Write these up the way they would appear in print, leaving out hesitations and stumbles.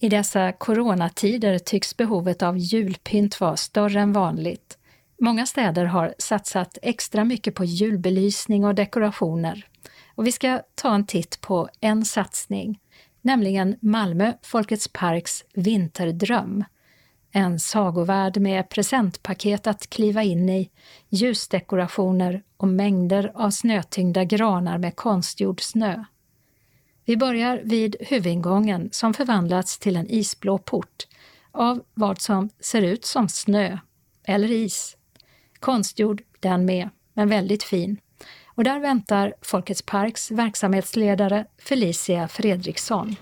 I dessa coronatider tycks behovet av julpynt vara större än vanligt. Många städer har satsat extra mycket på julbelysning och dekorationer. Och vi ska ta en titt på en satsning, nämligen Malmö Folkets Parks Vinterdröm. En sagovärld med presentpaket att kliva in i, ljusdekorationer och mängder av snötyngda granar med konstgjord snö. Vi börjar vid huvudingången som förvandlats till en isblå port av vad som ser ut som snö eller is. Konstgjord den med, men väldigt fin. Och där väntar Folkets Parks verksamhetsledare Felicia Fredriksson.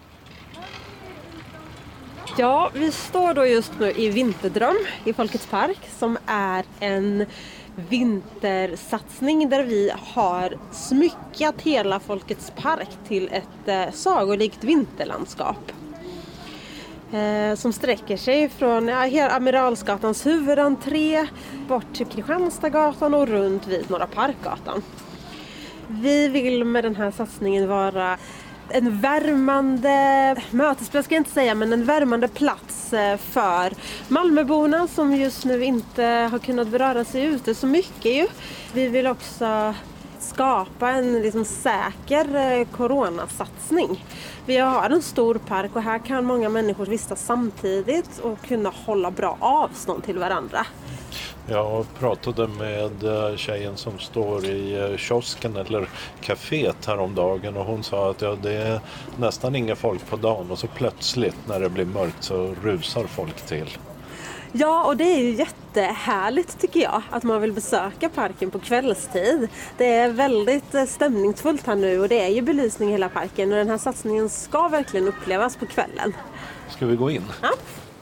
Ja, vi står då just nu i Vinterdröm i Folkets Park som är en vintersatsning där vi har smyckat hela Folkets Park till ett sagolikt vinterlandskap. Som sträcker sig från Amiralsgatans huvudentré bort till Kristianstadsgatan och runt vid Norra Parkgatan. Vi vill med den här satsningen vara en värmande mötesplats, ska jag inte säga, men en värmande plats för Malmöborna som just nu inte har kunnat beröra sig ute så mycket ju. Vi vill också skapa en säker coronasatsning. Vi har en stor park och här kan många människor vistas samtidigt och kunna hålla bra avstånd till varandra. Jag pratade med tjejen som står i kiosken eller kaféet häromdagen och hon sa att det är nästan inga folk på dagen och så plötsligt när det blir mörkt så rusar folk till. Ja, och det är ju jättehärligt tycker jag att man vill besöka parken på kvällstid. Det är väldigt stämningsfullt här nu och det är ju belysning i hela parken och den här satsningen ska verkligen upplevas på kvällen. Ska vi gå in? Ja.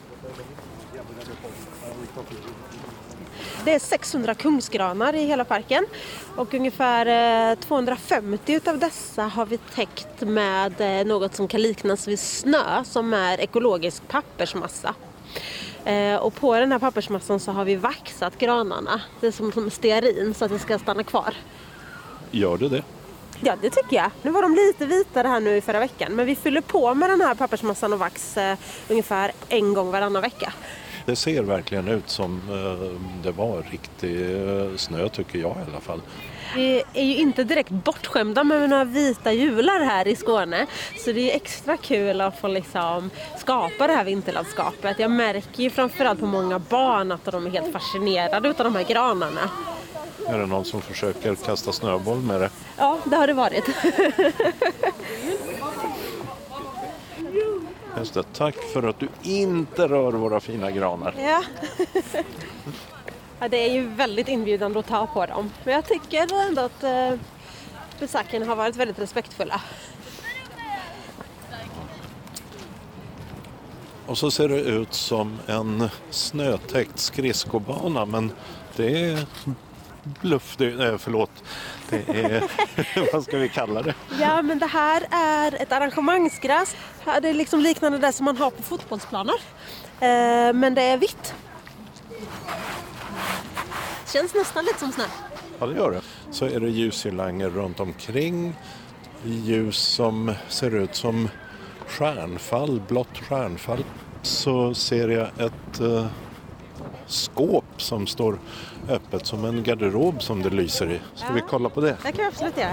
Det är 600 kungsgranar i hela parken och ungefär 250 utav dessa har vi täckt med något som kan liknas vid snö som är ekologisk pappersmassa. Och på den här pappersmassan så har vi vaxat granarna. Det är som stearin så att det ska stanna kvar. Gör det? Ja, det tycker jag. Nu var de lite vitare här nu i förra veckan. Men vi fyller på med den här pappersmassan och vax ungefär en gång varannan vecka. Det ser verkligen ut som det var riktig snö tycker jag i alla fall. Vi är ju inte direkt bortskämda med några vita jular här i Skåne. Så det är extra kul att få skapa det här vinterlandskapet. Jag märker ju framförallt på många barn att de är helt fascinerade av de här granarna. Är det någon som försöker kasta snöboll med det? Ja, det har det varit. Just det, tack för att du inte rör våra fina granar. Ja. Ja, det är ju väldigt inbjudande att ta på dem. Men jag tycker ändå att besökarna har varit väldigt respektfulla. Och så ser det ut som en snötäckt skridskobana, men det är bluff, det är, vad ska vi kalla det? Ja, men det här är ett arrangemangsgräs. Det är liknande det som man har på fotbollsplaner. Men det är vitt. Känns nästan lite som snö. Ja, det gör det. Så är det ljusgirlanger runt omkring. Ljus som ser ut som stjärnfall, blått stjärnfall. Så ser jag ett skåp som står öppet som en garderob som det lyser i. Ska vi kolla på det? Det kan vi absolut göra.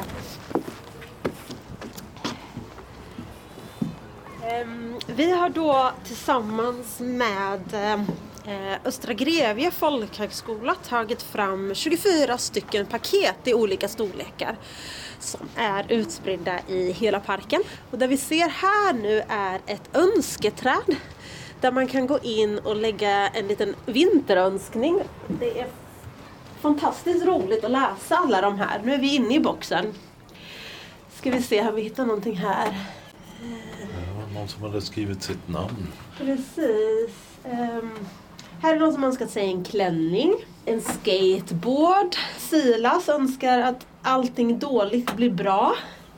Vi har då tillsammans med Östra Grevie folkhögskola tagit fram 24 stycken paket i olika storlekar som är utspridda i hela parken. Och det vi ser här nu är ett önsketräd där man kan gå in och lägga en liten vinterönskning. Det är fantastiskt roligt att läsa alla de här. Nu är vi inne i boxen. Ska vi se om vi hittar någonting här. Ja, någon som hade skrivit sitt namn. Precis. Här är någon som önskar sig en klänning, en skateboard. Silas önskar att allting dåligt blir bra.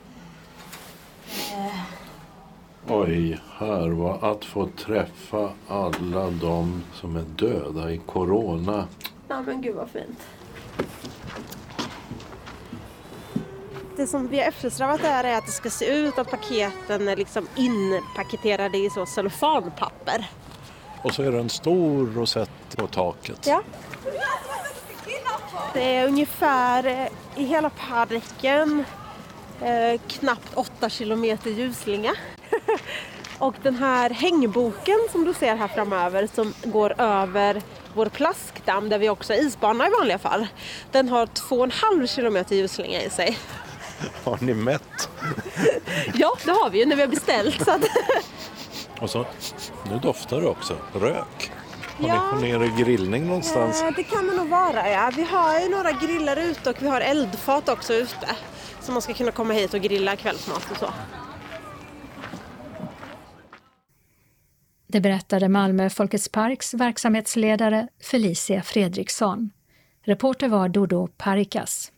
Oj, här var att få träffa alla de som är döda i corona. Ja, men gud vad fint. det som vi har eftersträvat är att det ska se ut att paketen är liksom inpaketerade i så cellofanpapper. Och så är det en stor rosett på taket. Ja. Det är ungefär i hela parken knappt 8 kilometer ljusslinga. Och den här hängboken som du ser här framöver som går över vår plaskdamm där vi också har isbana i vanliga fall. Den har 2,5 kilometer ljusslinga i sig. Har ni mätt? Ja, det har vi ju när vi har beställt. Så att... Och så, nu doftar det också. Rök. Har Ja. ni ner i grillning någonstans? Det kan det nog vara, ja. Vi har ju några grillar ute och vi har eldfat också ute. Så man ska kunna komma hit och grilla kvällsmat och så. Det berättade Malmö Folkets Parks verksamhetsledare Felicia Fredriksson. Reporter var Dodo Parikas.